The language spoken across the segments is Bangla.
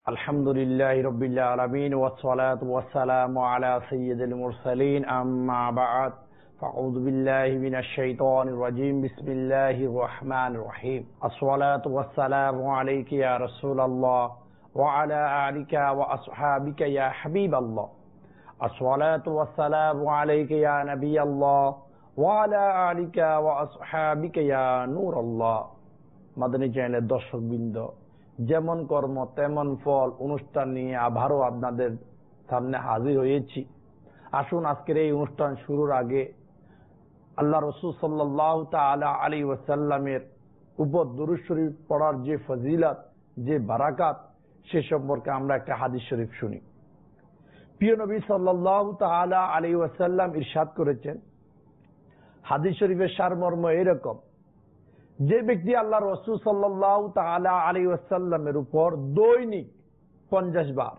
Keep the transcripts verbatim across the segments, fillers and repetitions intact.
আলহামদুলিল্লাহি রাব্বিল আলামিন ওয়াসসালাতু ওয়াসসালামু আলা সাইয়্যিদিল মুরসালিন আম্মা বা'দ ফাআউযু বিল্লাহি মিনাশ শাইতানির রাজীম বিসমিল্লাহির রহমানির রহিম আসসালাতু ওয়াসসালামু আলাইকা ইয়া রাসূলুল্লাহ ওয়া আলা আলিকা ওয়া আসহাবিকা ইয়া হাবিবাল্লাহ আসসালাতু ওয়াসসালামু আলাইকা ইয়া নবিয়াল্লাহ ওয়া আলা আলিকা ওয়া আসহাবিকা ইয়া নূরাল্লাহ। মাদানী চ্যানেলের দর্শকবৃন্দ, যেমন কর্ম তেমন ফল অনুষ্ঠান নিয়ে আবারও আপনাদের সামনে হাজির হয়েছি। আসুন আজকের এই অনুষ্ঠান শুরুর আগে আল্লাহ রাসূল সাল্লাল্লাহু তাআলা আলাইহি ওয়াসাল্লামের উপর দুরূদ শরীফ পড়ার যে ফজিলত, যে বারাকাত, সে সম্পর্কে আমরা একটা হাদিস শরীফ শুনি। প্রিয় নবী সাল্লাল্লাহু তাআলা আলাইহি ওয়াসাল্লাম ইরশাদ করেছেন, হাদিস শরীফের সারমর্ম এরকম: যে ব্যক্তি আল্লাহ রাসূল সাল্লাল্লাহু তাআলা আলাইহি ওয়াসাল্লামের উপর দৈনিক পঞ্চাশ বার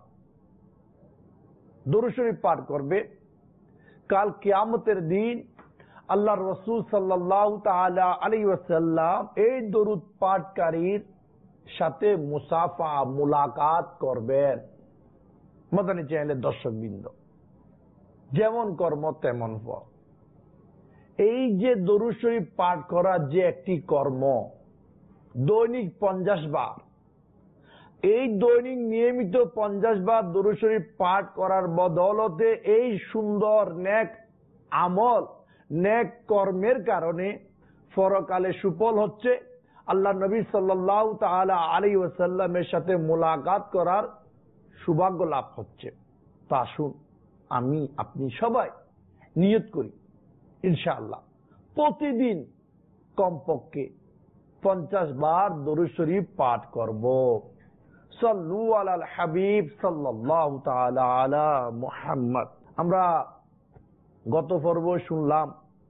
দুরূদ শরীফ পাঠ করবে, কাল কিয়ামতের দিন আল্লাহ রাসূল সাল্লাল্লাহু তাআলা আলাইহি ওয়াসাল্লাম এই দরুদ পাঠকারীর সাথে মুসাফা মুলাকাত করবেন। মাদানী চ্যানেলের দর্শকবৃন্দ, যেমন কর্ম তেমন ফল। এই যে দরুদ শরীফ পাঠ করা যে একটি কর্ম, দৈনিক পঞ্চাশ বার, এই দৈনিক নিয়মিত পঞ্চাশ বার দরুদ শরীফ পাঠ করার বদৌলতে এই সুন্দর নেক আমল, নেক কর্মের কারণে পরকালে সুফল হচ্ছে, আল্লাহ নবী সাল্লাল্লাহু তাআলা আলাইহি ওয়াসাল্লামের সাথে মুলাকাত করার সৌভাগ্য লাভ হচ্ছে। তা আসুন আমি আপনি সবাই নিয়ত করি, ইনশাআল্লাহ প্রতিদিন কমপক্ষে পঞ্চাশ বার দরুদ শরীফ পাঠ করব। সাল্লু আলাল হাবিব সাল্লাল্লাহু তাআলা আলা মুহাম্মদ। আমরা গত পর্ব শুনলাম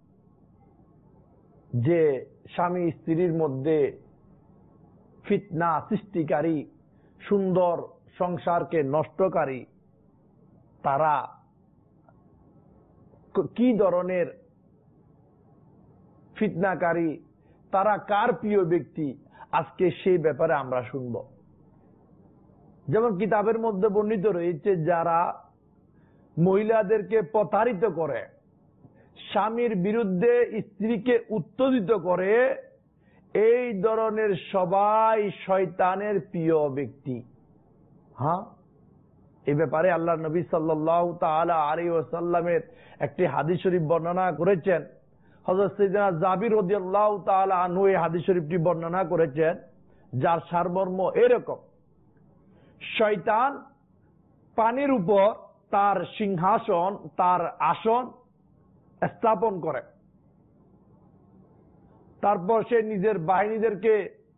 যে স্বামী স্ত্রীর মধ্যে ফিতনা সৃষ্টিকারী, সুন্দর সংসারকে নষ্টকারী তারা কি ধরনের ফিতনাকারী, তারা কার প্রিয় ব্যক্তি, আজকে সেই ব্যাপারে আমরা শুনব। যেমন কিতাবের মধ্যে বর্ণিত রয়েছে, যারা মহিলাদেরকে প্রতারিত করে, স্বামীর বিরুদ্ধে স্ত্রীকে উত্তেজিত করে, এই ধরনের সবাই শয়তানের প্রিয় ব্যক্তি। হ্যাঁ, এই ব্যাপারে আল্লাহ নবী সাল্লাল্লাহু তাআলা আলাইহি ওয়াসাল্লামের একটি হাদিস শরীফ বর্ণনা করেছেন। হযরত সাইয়েদনা জাবির রাদিয়াল্লাহু তাআলা আনহু এই হাদিস শরীফটি বর্ণনা করেছেন, যার সারমর্ম এরকম: শয়তান পানির উপর তার সিংহাসন, তার আসন স্থাপন করে, তারপর সে নিজের বাহিনীদেরকে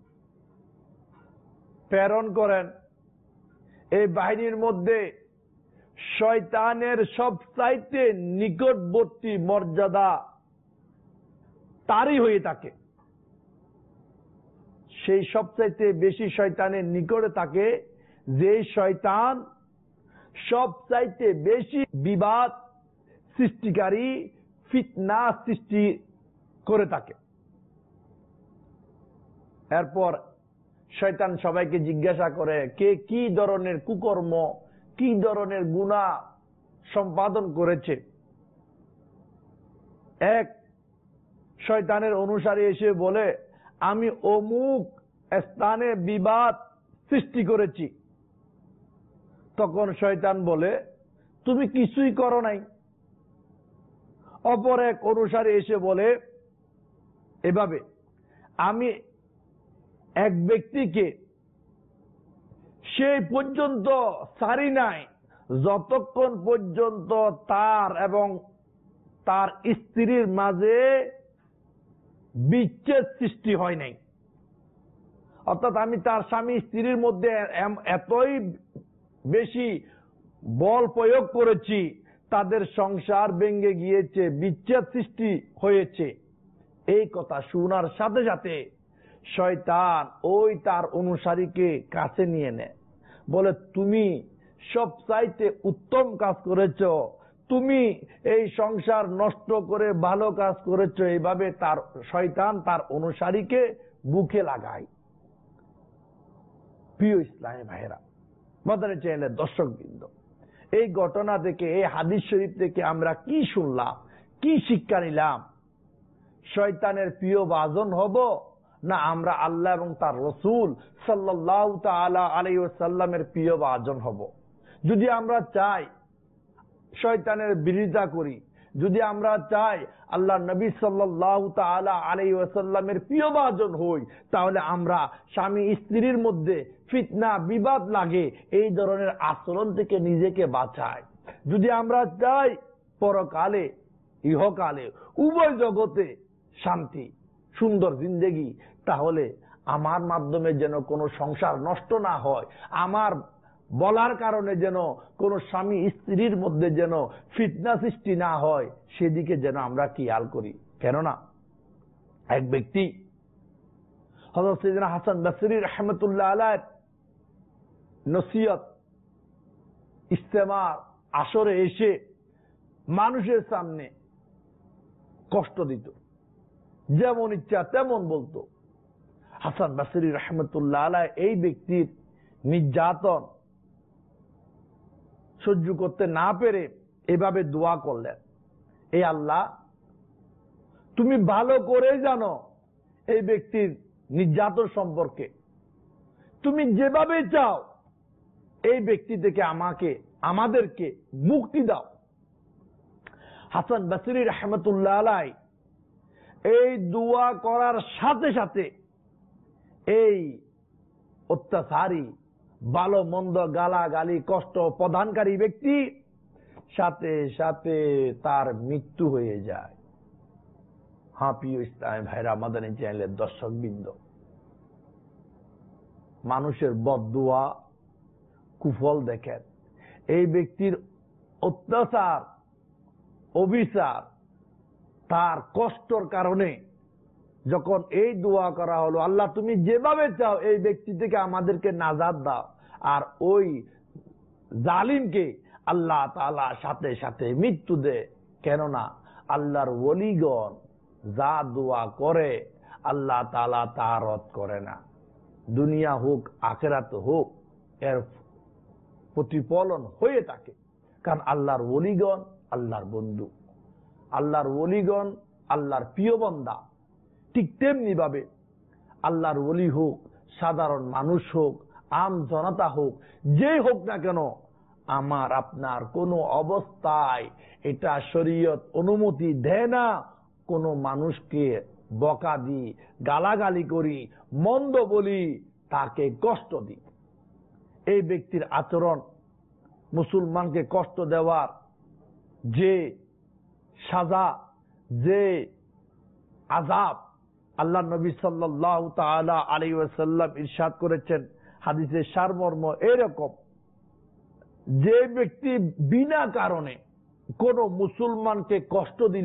প্রেরণ করেন। এই বাহিনীর মধ্যে শয়তানের সবচাইতে নিকটবর্তী মর্যাদা তারই হয়ে থাকে। সেই সবচাইতে বেশি শয়তানের নিকটে থাকে যে শয়তান সবচাইতে বেশি বিবাদ সৃষ্টিকারী, ফিতনা সৃষ্টি করে থাকে। এরপর শয়তান সবাইকে জিজ্ঞাসা করে, কে কি ধরনের কুকর্ম, কি ধরনের গুনাহ সম্পাদন করেছে। এক শয়তানের অনুসারী এসে বলে, আমি অমুক স্থানে বিবাদ সৃষ্টি করেছি। তখন শয়তান বলে, তুমি কিছুই করো নাই। অপর এক অনুসারী এসে বলে এভাবে, আমি এক ব্যক্তিকে সেই পর্যন্ত ছাড়ি নাই যতক্ষণ পর্যন্ত তার এবং তার স্ত্রীর মাঝে বিচ্ছেদ সৃষ্টি হয় নাই। অর্থাৎ আমি তার স্বামী স্ত্রীর মধ্যে এতই বেশি বল প্রয়োগ করেছি, তাদের সংসার ভেঙে গিয়েছে, বিচ্ছেদ সৃষ্টি হয়েছে। এই কথা শোনার সাথে সাথে শয়তান ওই তার অনুসারীকে কাছে নিয়ে নেয়, বলে, তুমি সবচাইতে উত্তম কাজ করেছো, তুমি এই সংসার নষ্ট করে ভালো কাজ করেছো। এইভাবে তার শয়তান তার অনুসারীকে বুকে লাগায়। প্রিয় ইসলামী ভাইরা, মাদানী চ্যানেলের দর্শকবৃন্দ, এই ঘটনা থেকে, এই হাদিস শরীফ থেকে আমরা কি শুনলাম, কি শিক্ষা নিলাম? শয়তানের প্রিয় ভাজন হব, না আমরা আল্লাহ এবং তার রসুল সাল্লাল্লাহু তাআলা আলাইহি ওয়াসাল্লামের প্রিয় ভাজন হব? যদি আমরা চাই শয়তানের বিরোধিতা করি, যদি আমরা চাই আল্লাহ নবী সাল্লাল্লাহু তাআলা আলাইহি ওয়াসাল্লামের প্রিয় ভাজন হই, তাহলে আমরা স্বামী স্ত্রীর মধ্যে ফিতনা বিবাদ লাগে এই ধরনের আচরণ থেকে নিজেকে বাঁচাই। যদি আমরা চাই পরকালে ইহকালে উভয় জগতে শান্তি সুন্দর জিন্দেগি, তাহলে আমার মাধ্যমে যেন কোনো সংসার নষ্ট না হয়, আমার বলার কারণে যেন কোন স্বামী স্ত্রীর মধ্যে যেন ফিতনা সৃষ্টি না হয়, সেদিকে যেন আমরা খেয়াল করি। কেননা এক ব্যক্তি হযরত সাইয়েদনা হাসান বসরি রাহমাতুল্লাহ আলাইহি নসিহত ইস্তেমার আসরে এসে মানুষের সামনে কষ্ট দিত, যেমন ইচ্ছা তেমন বলতো। হাসান বসরি রাহমাতুল্লাহ আলাইহি এই ব্যক্তির নির্যাতন সহ্য করতে না পেরে এভাবে দোয়া করলেন, এই আল্লাহ, তুমি ভালো করে জানো এই ব্যক্তির নির্যাতন সম্পর্কে, তুমি যেভাবে চাও এই ব্যক্তি থেকে আমাকে আমাদেরকে মুক্তি দাও। হাসান বসরি রাহমাতুল্লাহ আলাইহি এই দোয়া করার সাথে সাথে এই অত্যাচারী ভালো মন্দ গালাগালি কষ্ট প্রদানকারী ব্যক্তি সাথে সাথে তার মৃত্যু হয়ে যায়। হ্যাঁ প্রিয় ইসলামী ভাইরা, মাদানী চ্যানেলের দর্শকবৃন্দ, মানুষের বদদুয়া কুফল দেখেন। এই ব্যক্তির অত্যাচার অবিচার তার কষ্টর কারণে যখন এই দোয়া করা হলো, আল্লাহ তুমি যেভাবে চাও এই ব্যক্তি থেকে আমাদেরকে নাজাত দাও, আর ওই জালিমকে আল্লাহ তাআলা সাথে সাথে মৃত্যু দেয়। কেননা আল্লাহর ওলিগণ যা দোয়া করে আল্লাহ তাআলা তা রদ করে না। দুনিয়া হোক আখিরাত হোক এর প্রতিফলন হয়ে থাকে, কারণ আল্লাহর ওলিগণ আল্লাহর বন্ধু, আল্লাহর ওলিগণ আল্লাহর প্রিয় বান্দা। ঠিক তেমনি ভাবে আল্লাহর ওলি হোক, সাধারণ মানুষ হোক, আম জনতা হোক, যেই হোক না কেন, আমার আপনার কোনো অবস্থায় এটা শরীয়ত অনুমতি দেয় না কোন মানুষকে বকা দি, গালাগালি করি, মন্দ বলি, তাকে কষ্ট দি। এই ব্যক্তির আচরণ মুসলমানকে কষ্ট দেওয়ার যে সাজা, যে আযাব আল্লাহ নবী সাল্লাল্লাহু তাআলা আলাইহি ওয়াসাল্লাম ইরশাদ করেছেন, হাদিসের সারমর্ম এরকম, যে ব্যক্তি বিনা কারণে কোন মুসলমানকে কষ্ট দিল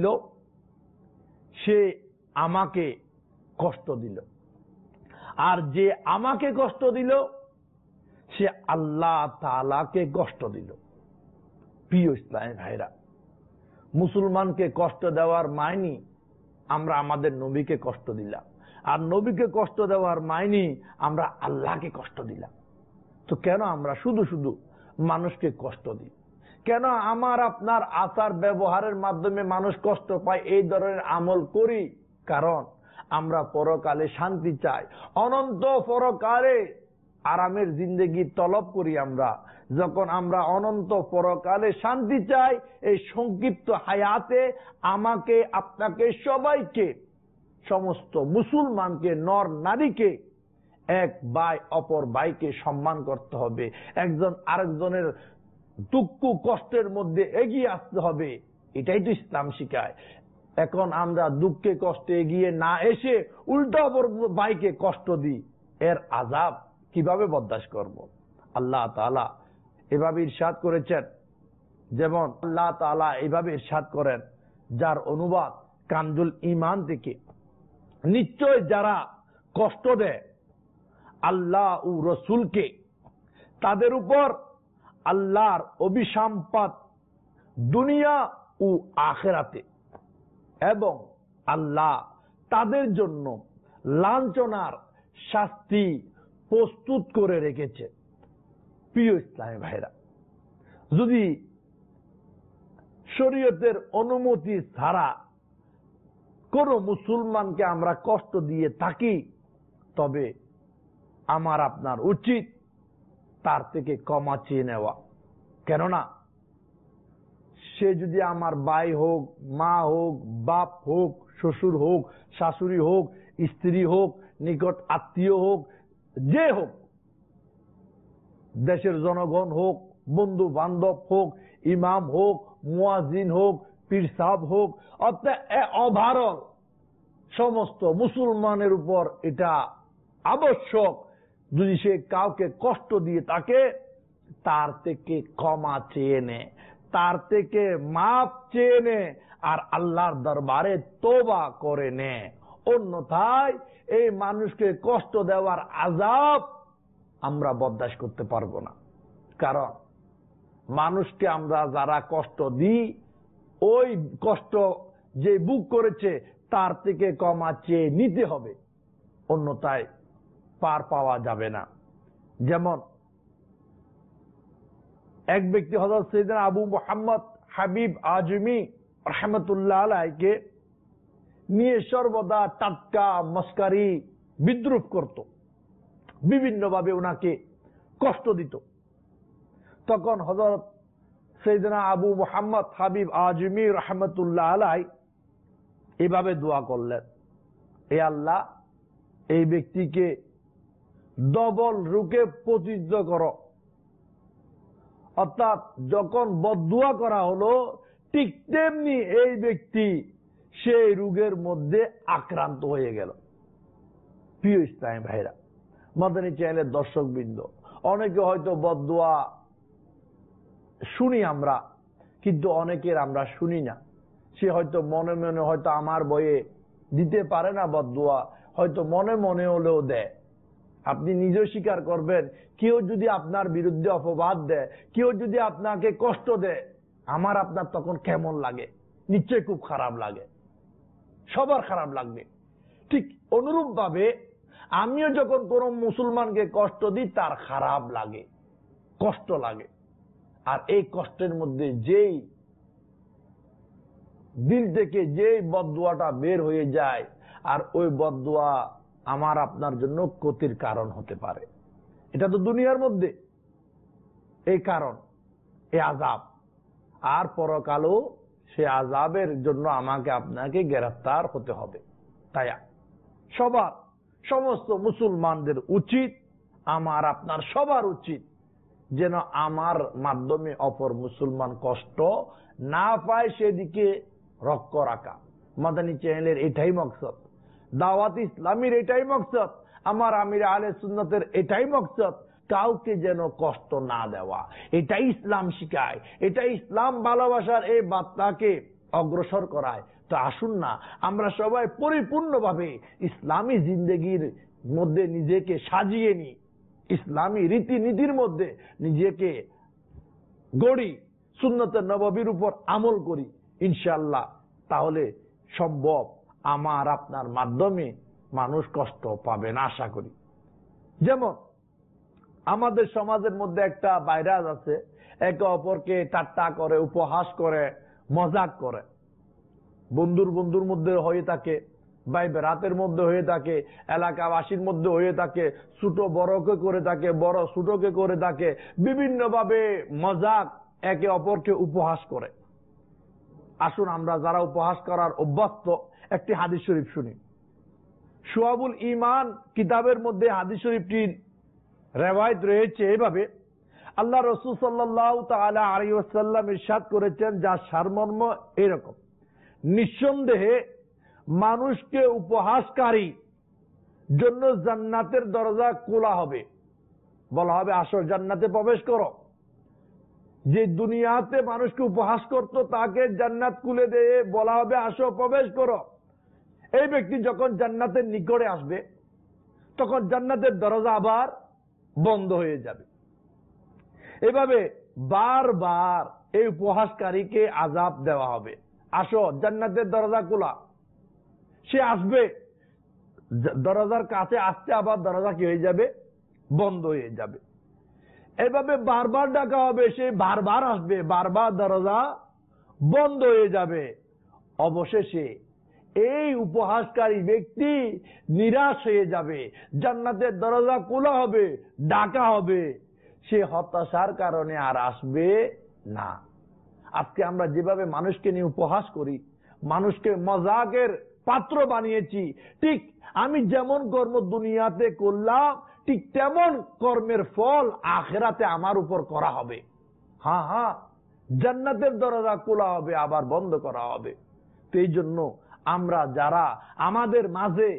সে আমাকে কষ্ট দিল, আর যে আমাকে কষ্ট দিল সে আল্লাহ তাআলাকে কষ্ট দিল। প্রিয় ইসলামী ভাইরা, মুসলমানকে কষ্ট দেওয়ার মাইনি আমরা আমাদের নবীকে কষ্ট দিলাম, আর নবীকে কষ্ট দেওয়ার মাইনি আমরা আল্লাহকে কষ্ট দিলাম। তো কেন আমরা শুধু শুধু মানুষকে কষ্ট দিই? কেন আমার আপনার আচার ব্যবহারের মাধ্যমে মানুষ কষ্ট পায় এই ধরনের আমল করি? কারণ আমরা পরকালে শান্তি চাই, অনন্ত পরকালে আরামের জিন্দেগি তলব করি। আমরা যখন আমরা অনন্ত পরকালে শান্তি চাই, এই সংক্ষিপ্ত হায়াতে আমাকে আপনাকে সবাইকে, সমস্ত মুসলমানকে, নর নারীকে এক ভাই অপর ভাইকে সম্মান করতে হবে, একজন আরেকজনের দুঃখ কষ্টের মধ্যে এগিয়ে আসতে হবে। এটাই তো ইসলাম শিখায়। এখন আমরা দুঃখে কষ্টে এগিয়ে না এসে উল্টা অপর ভাইকে কষ্ট দিই, এর আযাব কিভাবে বরদাস্ত করব? আল্লাহ তাআলা এভাবে ইরশাদ করেছেন, যেমন আল্লাহ তাআলা এভাবে ইরশাদ করেন, যার অনুবাদ কানজুল ঈমান থেকে, নিশ্চয় যারা কষ্ট দেয় আল্লাহ ও রসুলকে, তাদের উপর আল্লাহর অভিসম্পাত দুনিয়া ও আখিরাতে, এবং আল্লাহ তাদের জন্য লাঞ্ছনার শাস্তি প্রস্তুত করে রেখেছে। প্রিয় ইসলামী ভাইরা, যদি শরীয়তের অনুমতি ছাড়া কোন মুসলমানকে আমরা কষ্ট দিয়ে থাকি, তবে আমার আপনার উচিত তার থেকে ক্ষমা চেয়ে নেওয়া। কেননা সে যদি আমার ভাই হোক, মা হোক, বাপ হোক, শ্বশুর হোক, শাশুড়ি হোক, স্ত্রী হোক, নিকট আত্মীয় হোক, যে হোক, দেশের জনগণ হোক, বন্ধু বান্ধব হোক, ইমাম হোক, মুয়াজ্জিন হোক, পীর সাহেব হোক, অর্থাৎ ওভারঅল সমস্ত মুসলমানের উপর এটা আবশ্যক, যদি সে কাউকে কষ্ট দিয়ে থাকে তার থেকে ক্ষমা চেয়ে নে, তার থেকে মাপ চেয়ে নে, আর আল্লাহর দরবারে তওবা করে নে। অন্যথায় এই মানুষকে কষ্ট দেওয়ার আযাব আমরা বরদাস্ত করতে পারবো না। কারণ মানুষকে আমরা যারা কষ্ট দিই, ওই কষ্ট যে বুক করেছে তার থেকে ক্ষমা চেয়ে নিতে হবে, অন্যথায় পার পাওয়া যাবে না। যেমন এক ব্যক্তি হযরত সাইয়েদনা আবু মুহাম্মদ হাবিব আজমি রাহমাতুল্লাহ আলাইহিকে নিয়ে সর্বদা টাটকা মস্কারি বিদ্রুপ করত, বিভিন্ন ভাবে ওনাকে কষ্ট দিত। তখন হযরত সাইয়েদনা আবু মুহাম্মদ হাবিব আজমি রাহমাতুল্লাহ আলাইহি এভাবে দোয়া করলেন, হে আল্লাহ, এই ব্যক্তিকে ডবল রূপে প্রতিদ্ধ করো। অর্থাৎ যখন বদদুয়া করা হলো, ঠিক তেমনি এই ব্যক্তি সেই রোগের মধ্যে আক্রান্ত হয়ে গেল। প্রিয় ইসলামী ভাইরা, মাদানী চ্যানেলের দর্শকবৃন্দ, অনেকে হয়তো বদদুয়া শুনি আমরা, কিন্তু অনেকের আমরা শুনি না। সে হয়তো মনে মনে হয়তো আমার বয়ে দিতে পারে না বদদুয়া, হয়তো মনে মনে হলেও দেয়। আপনি নিজেও স্বীকার করবেন, কেউ যদি আপনার বিরুদ্ধে অপবাদ দেয়, কেউ যদি আপনাকে কষ্ট দেয়, আমার আপনার তখন কেমন লাগে? নিশ্চয়ই খুব খারাপ লাগে, সবার খারাপ লাগবে। ঠিক অনুরূপ ভাবে আমিও যখন কোন মুসলমানকে কষ্ট দিই, তার খারাপ লাগে, কষ্ট লাগে। আর এই কষ্টের মধ্যে যেই দিল থেকে যেই বদদুয়াটা বের হয়ে যায়, আর ওই বদদুয়া আমার আপনার জন্য ক্ষতির কারণ হতে পারে। এটা তো দুনিয়ার মধ্যে এই কারণ, এই আযাব, আর পরকালও সে আযাবের জন্য আমাকে আপনাকে গ্রেফতার হতে হবে। তাই সবার, সমস্ত মুসলমানদের উচিত, আমার আপনার সবার উচিত, যেন আমার মাধ্যমে অপর মুসলমান কষ্ট না পায় সেদিকে লক্ষ্য রাখা। মাদানী চ্যানেলের এটাই মকসদ, দাওয়াত ইসলামীর এটাই মকসদ, আমার আমির আহলে সুন্নতের এটাই মকসদ, কাউকে যেন কষ্ট না দেওয়া। এটাই ইসলাম শিখায়, এটাই ইসলাম ভালোবাসার এই বার্তাকে অগ্রসর করায়। তো আসুন না আমরা সবাই পরিপূর্ণভাবে ইসলামী জিন্দেগির মধ্যে নিজেকে সাজিয়ে নিই, ইসলামী রীতিনীতির মধ্যে নিজেকে গড়ি, সুন্নতে নববীর উপর আমল করি। ইনশাআল্লাহ তাহলে সম্ভব আমার আপনার মাধ্যমে মানুষ কষ্ট পাবে না, আশা করি। যেমন আমাদের সমাজের মধ্যে একটা ভাইরাস আছে, একে অপরকে ঠাট্টা করে, উপহাস করে, মজাক করে। বন্ধুর বন্ধুর মধ্যে হয়ে থাকে, ভাই বেরাতের মধ্যে হয়ে থাকে, এলাকাবাসীর মধ্যে হয়ে থাকে, ছোট বড়কে করে থাকে, বড় ছোটকে করে থাকে, বিভিন্ন ভাবে মজাক, একে অপরকে উপহাস করে। আসুন আমরা যারা উপহাস করার অভ্যস্ত, একটি হাদিস শরীফ শুনি। শুআবুল ঈমান কিতাবের মধ্যে হাদিস শরীফটির রিওয়ায়াত রয়েছে এভাবে, আল্লাহ রাসূল সাল্লাল্লাহু তাআলা আলাইহি ওয়াসাল্লাম ইরশাদ করেছেন, যার সারমর্ম এরকম, নিঃসন্দেহে মানুষকে উপহাসকারী জন্য জান্নাতের দরজা খোলা হবে, বলা হবে আসো জান্নাতে প্রবেশ করো। যে দুনিয়াতে মানুষকে উপহাস করত তাকে জান্নাত খুলে দিয়ে বলা হবে আসো প্রবেশ করো। এই ব্যক্তি যখন জান্নাতের নিকটে আসবে, তখন জান্নাতের দরজা আবার বন্ধ হয়ে যাবে। এভাবে বারবার এই উপহাসকারীকে আযাব দেওয়া হবে, আসো জান্নাতের দরজা খোলা। সে আসবে, দরজার কাছে আসতে আবার দরজা কি হয়ে যাবে? বন্ধ হয়ে যাবে। এভাবে বারবার ডাকা হবে, সে বারবার আসবে, বারবার দরজা বন্ধ হয়ে যাবে। অবশেষে এই উপহাসকারী ব্যক্তি নিরাশ হয়ে যাবে, জান্নাতের দরজা খোলা হবে, ডাকা হবে, সে হতাশার কারণে আর আসবে না। আজকে আমরা যেভাবে মানুষকে নিয়ে উপহাস করি, মানুষকে মজাকের পাত্র বানিয়েছি, ঠিক আমি যেমন কর্ম দুনিয়াতে করলাম ঠিক তেমন কর্মের ফল আখিরাতে আমার উপর করা হবে। হ্যাঁ হ্যাঁ, জান্নাতের দরজা খোলা হবে, আবার বন্ধ করা হবে। তো এই জন্য আমরা যারা আমাদের মাঝে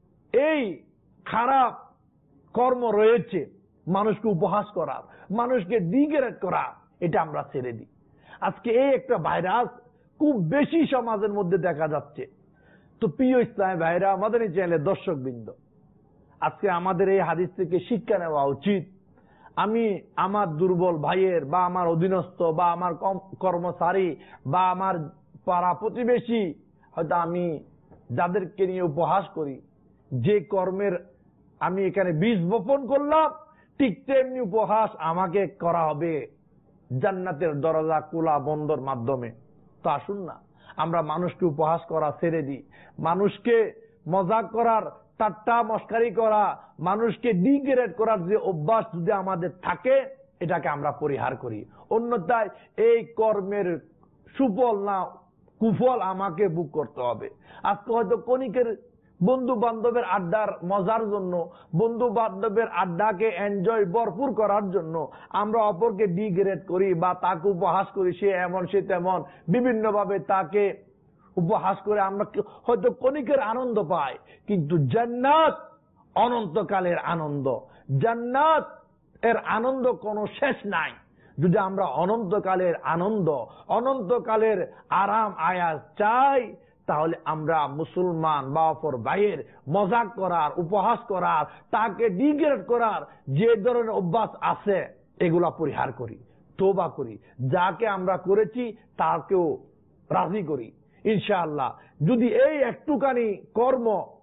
এই খারাপ কর্ম রয়েছে, মানুষকে উপহাস করার, মানুষকে ডিগ্রেড করা, এটা আমরা ছেড়ে দিই। আজকে এই একটা ভাইরাস খুব বেশি সমাজের মধ্যে দেখা যাচ্ছে। তো প্রিয় ইসলামী ভাইরা, আমাদের এই চ্যানেলের দর্শক বৃন্দ, আজকে আমাদের এই হাদিস থেকে শিক্ষা নেওয়া উচিত। আমি আমার দুর্বল ভাইয়ের বা আমার অধীনস্থ বা আমার কর্মচারী বা আমার পাড়া প্রতিবেশী, হয়তো আমি যাদেরকে নিয়ে উপহাস করি, যে কর্মের আমি এখানে বীজ বপন করলাম ঠিক তেমনি উপহাস আমাকে করা হবে জান্নাতের দরজা খোলা বন্ধর মাধ্যমে। তো আসুন না আমরা মানুষকে উপহাস করা ছেড়ে দিই, মানুষকে মজাক করার, ঠাট্টা মস্কারি করা, মানুষকে ডিগ্রেড করার যে অভ্যাস যদি আমাদের থাকে, এটাকে আমরা পরিহার করি। অন্যথায় এই কর্মের সুফল না কুফল আমাকে ভোগ করতে হবে। আজকে হয়তো কণিকের বন্ধু বান্ধবের আড্ডার মজার জন্য, বন্ধু বান্ধবের আড্ডাকে এনজয় ভরপুর করার জন্য আমরা অপরকে ডিগ্রেড করি বা তাকে উপহাস করি, সে এমন সে তেমন, বিভিন্ন ভাবে তাকে উপহাস করে আমরা হয়তো কণিকের আনন্দ পাই। কিন্তু জান্নাত অনন্তকালের আনন্দ, জান্নাত এর আনন্দ কোনো শেষ নাই। যদি আমরা অনন্তকালের আনন্দ, অনন্তকালের আরাম আয়াস চাই, তাহলে আমরা মুসলমান বা অপর ভাইয়ের মজাক করার, উপহাস করার, তাকে ডিগ্রেড করার যে ধরনের অভ্যাস আছে এগুলা পরিহার করি, তওবা করি। যাকে আমরা করেছি তাকেও রাজি করি। ইনশাআল্লাহ যদি এই একটুখানি কর্ম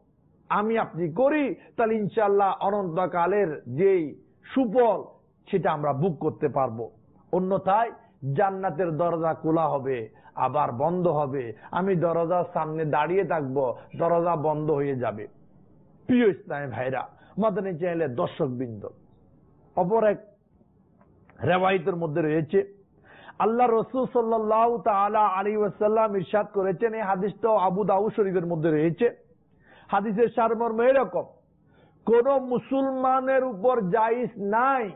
আমি আপনি করি, তাহলে ইনশাআল্লাহ অনন্তকালের যেই সুফল সেটা আমরা ভোগ করতে পারবো। অন্যথায় জান্নাতের দরজা খোলা হবে, আবার বন্ধ হবে, আমি দরজার সামনে দাঁড়িয়ে থাকবো, দরজা বন্ধ হয়ে যাবে। প্রিয় ইসলামী ভাইরা, মাদানী চ্যানেলের দর্শক বৃন্দ, অপর এক রিওয়ায়াতের মধ্যে রয়েছে আল্লাহ রাসূল সাল্লাল্লাহু তাআলা আলাইহি ওয়াসাল্লাম ইরশাদ করেছেন, এই হাদিসটা আবু দাউদ শরীফের মধ্যে রয়েছে। হাদিসের সারমর্ম এরকম, কোন মুসলমানের উপর জায়েজ নাই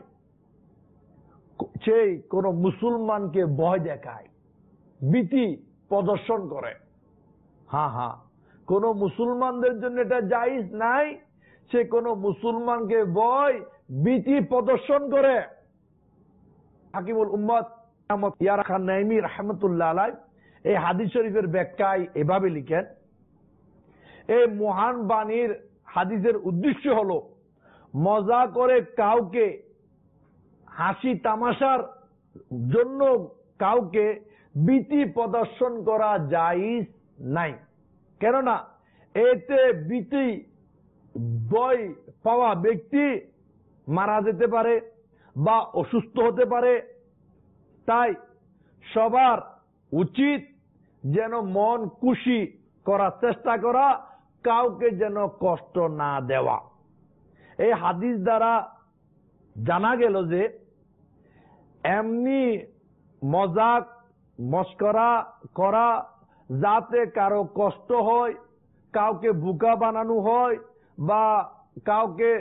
সেই কোন মুসলমানকে ভয় দেখায়, ভীতি প্রদর্শন করে। হ্যাঁ হ্যাঁ, কোন মুসলমানদের জন্য এটা জায়েজ নাই সে কোন মুসলমানকে ভয় ভীতি প্রদর্শন করে। হাকিমুল উম্মত ইয়ারা খান নাইমি রাহমাতুল্লাহ আলাইহি এই হাদিস শরীফের ব্যাখ্যায় এভাবে লিখেন, এই মহান বাণীর হাদিসের উদ্দেশ্য হলো মজা করে কাউকে, হাসি তামাশার জন্য কাউকে ভীতি প্রদর্শন করা জায়েজ নাই। কেননা এতে ভীতি ভয় পাওয়া ব্যক্তি মারা যেতে পারে বা অসুস্থ হতে পারে। তাই সবার উচিত যেন মন খুশি করার চেষ্টা করা, কাউকে যেন কষ্ট না দেওয়া। এই হাদিস দ্বারা জানা গেল যে এমনি মজাক মস্করা করা যাতে কারো কষ্ট হয়, কাউকে বোকা বানানো হয় বা কাউকে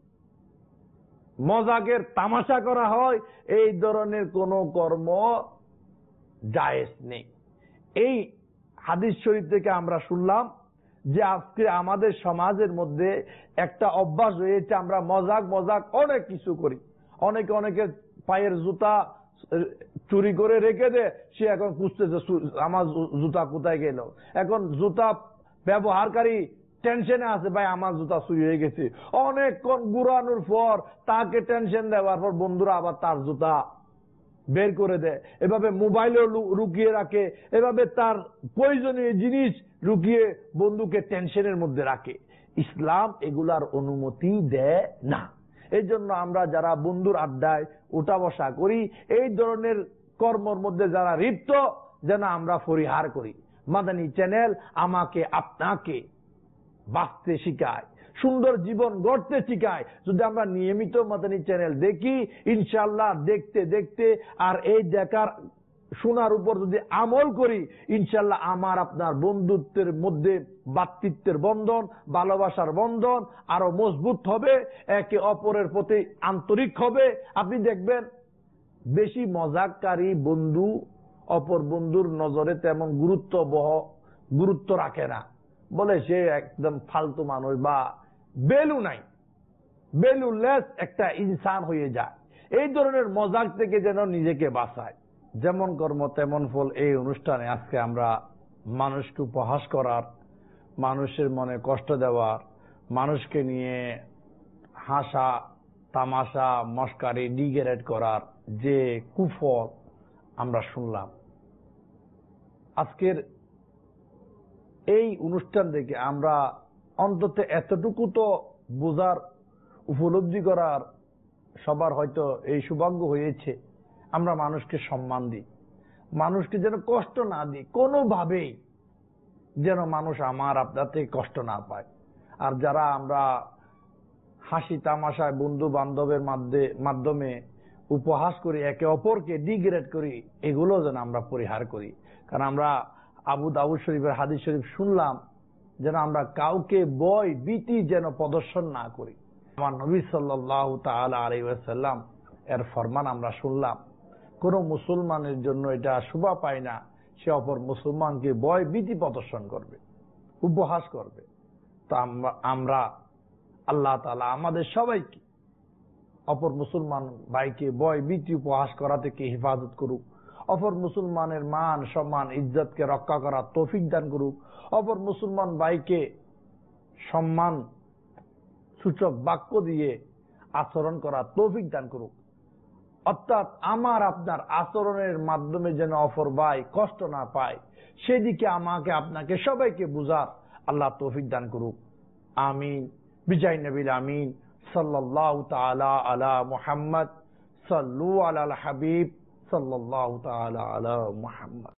মজাকের তামাশা করা হয়, এই ধরনের কোন কর্ম জায়েজ নেই। এই হাদিস শরীফ থেকে আমরা শুনলাম যে আজকে আমাদের সমাজের মধ্যে একটা অভ্যাস রয়েছে, আমরা মজাক মজাক অনেক কিছু করি। অনেকে অনেকের পায়ের জুতা চুরি করে রেখে দে, সে এখন খুঁজতেছে আমার জুতা কোথায় গেল। এখন জুতা ব্যবহারকারী টেনশনে আছে, ভাই আমার জুতা চুরি হয়ে গেছে। অনেকক্ষণ ঘুরানোর পর তাকে টেনশন দেওয়ার পর বন্ধুরা আবার তার জুতা বের করে দেয়। এভাবে মোবাইলও লুকিয়ে রাখে, এভাবে তার প্রয়োজনীয় জিনিস লুকিয়ে বন্ধুকে টেনশনের মধ্যে রাখে। ইসলাম এগুলার অনুমতি দেয় না। এই জন্য আমরা যারা বন্ধুর আড্ডায় উঠা বসা করি, এই ধরনের কর্মর মধ্যে যারা লিপ্ত, যেন আমরা পরিহার করি। মাদানী চ্যানেল আমাকে আপনাকে বাঁচতে শিখায়, সুন্দর জীবন গড়তে শিখায়। যদি আমরা নিয়মিত মাদানী চ্যানেল দেখি, ইনশাআল্লাহ দেখতে দেখতে আর এই দেখার শোনার উপর যদি আমল করি, ইনশাআল্লাহ আমার আপনার বন্ধুত্বের মধ্যে ভ্রাতৃত্বের বন্ধন, ভালোবাসার বন্ধন আরো মজবুত হবে, একে অপরের প্রতি আন্তরিক হবে। আপনি দেখবেন বেশি মজাককারী বন্ধু অপর বন্ধুর নজরে তেমন গুরুত্ব বহ গুরুত্ব রাখে না, বলে সে একদম ফালতু মানুষ বা বেলু নাই, বেলুলেস একটা ইনসান হয়ে যায়। এই ধরনের মজাক থেকে যেন নিজেকে বাঁচায়। যেমন কর্ম তেমন ফল। এই অনুষ্ঠানে আজকে আমরা মানুষকে উপহাস করার, মানুষের মনে কষ্ট দেওয়ার, মানুষকে নিয়ে হাসা তামাশা মস্কারি ডিগ্রেড করার যে কুফল আমরা শুনলাম, আজকের এই অনুষ্ঠান থেকে আমরা অন্তত এতটুকু তো বোঝার, উপলব্ধি করার সবার হয়তো এই সৌভাগ্য হয়েছে, আমরা মানুষকে সম্মান দিই, মানুষকে যেন কষ্ট না দিই, কোনোভাবেই যেন মানুষ আমার আপনার থেকে কষ্ট না পায়। আর যারা আমরা হাসি তামাশায় বন্ধু বান্ধবের মাধ্যমে উপহাস করি, একে অপরকে ডিগ্রেড করি, এগুলো যেন আমরা পরিহার করি। কারণ আমরা আবু দাউদ শরীফের হাদিস শরীফ শুনলাম, যেন আমরা কাউকে ভয় ভীতি যেন প্রদর্শন না করি। আমার নবী সাল্লাল্লাহু তাআলা আলাইহি ওয়াসাল্লাম এর ফরমান আমরা শুনলাম, কোন মুসলমানের জন্য এটা শোভা পায় না সে অপর মুসলমানকে ভয় ভীতি প্রদর্শন করবে, উপহাস করবে। তা আমরা আল্লাহ তাআলা আমাদের সবাইকে অপর মুসলমান ভাইকে ভয় ভীতি উপহাস করা থেকে হেফাজত করুক, অপর মুসলমানের মান সম্মান ইজ্জতকে রক্ষা করার তৌফিক দান করুক, অপর মুসলমান ভাইকে সম্মান সূচক বাক্য দিয়ে আচরণ করার তৌফিক দান করুক। অর্থাৎ আমার আপনার আচরণের মাধ্যমে যেন অপর ভাই কষ্ট না পায়, সেদিকে আমাকে আপনাকে সবাইকে বুঝার আল্লাহ তৌফিক দান করুক। আমিন। বিজয় নবীল আমিন। সাল্লাল্লাহু তাআলা আলা মুহাম্মদ। সাল্লু আলাল হাবিব সাল্লাল্লাহু তাআলা আলা মুহাম্মদ।